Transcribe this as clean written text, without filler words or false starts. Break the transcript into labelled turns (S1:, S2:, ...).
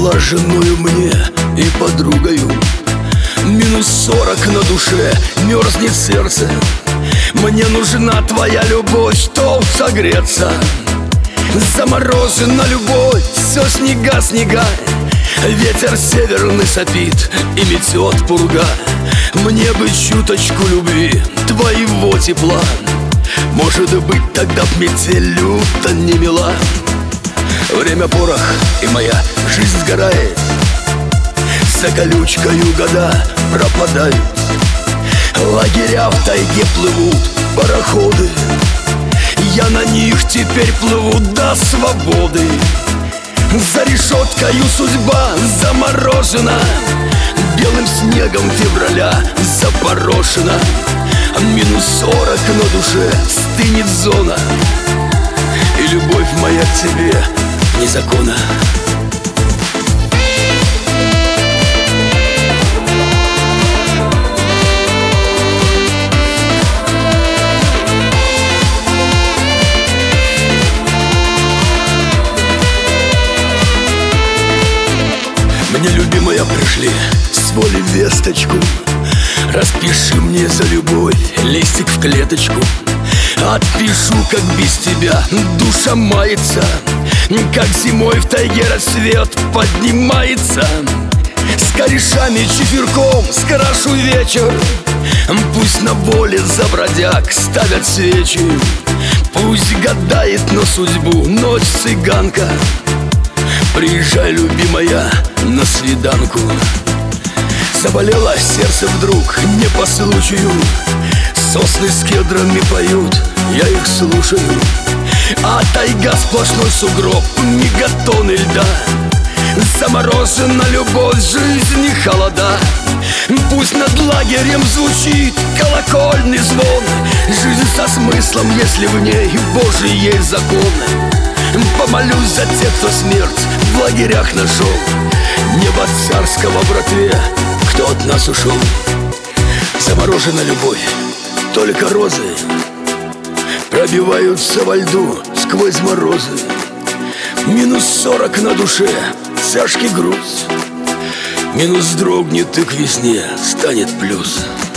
S1: была женою мне и подругою. -40 на душе, мерзнет сердце. Мне нужна твоя любовь, чтоб согреться. Заморожена любовь, все снега, снега. Ветер северный сопит и метет пурга. Мне бы чуточку любви, твоего тепла. Может быть, тогда б метель люто не мила. Время порох, и моя жизнь сгорает. За колючкою года пропадают. Лагеря в тайге плывут, пароходы. Я на них теперь плыву до свободы. За решеткою судьба заморожена, белым снегом февраля запорошена. -40 на душе, стынет зона, и любовь моя к тебе не закона. Мне, любимая, пришли с воли весточку. Распиши мне за любовь листик в клеточку. Отпишу, как без тебя душа мается, как зимой в тайге рассвет поднимается. С корешами чиферком скрашу вечер. Пусть на воле за бродяг ставят свечи. Пусть гадает на судьбу ночь цыганка. Приезжай, любимая, на свиданку. Заболело сердце вдруг не по случаю. Сосны с кедрами поют, я их слушаю. А тайга сплошной сугроб, мегатонны льда. Заморожена любовь, жизни холода. Пусть над лагерем звучит колокольный звон. Жизнь со смыслом, если в ней Божий есть закон. Помолюсь за тех, кто смерть в лагерях нашел. Небо царского, братве, кто от нас ушел. Заморожена любовь, только розы пробиваются во льду сквозь морозы. -40 на душе, тяжкий груз. Минус дрогнет, и к весне станет плюс.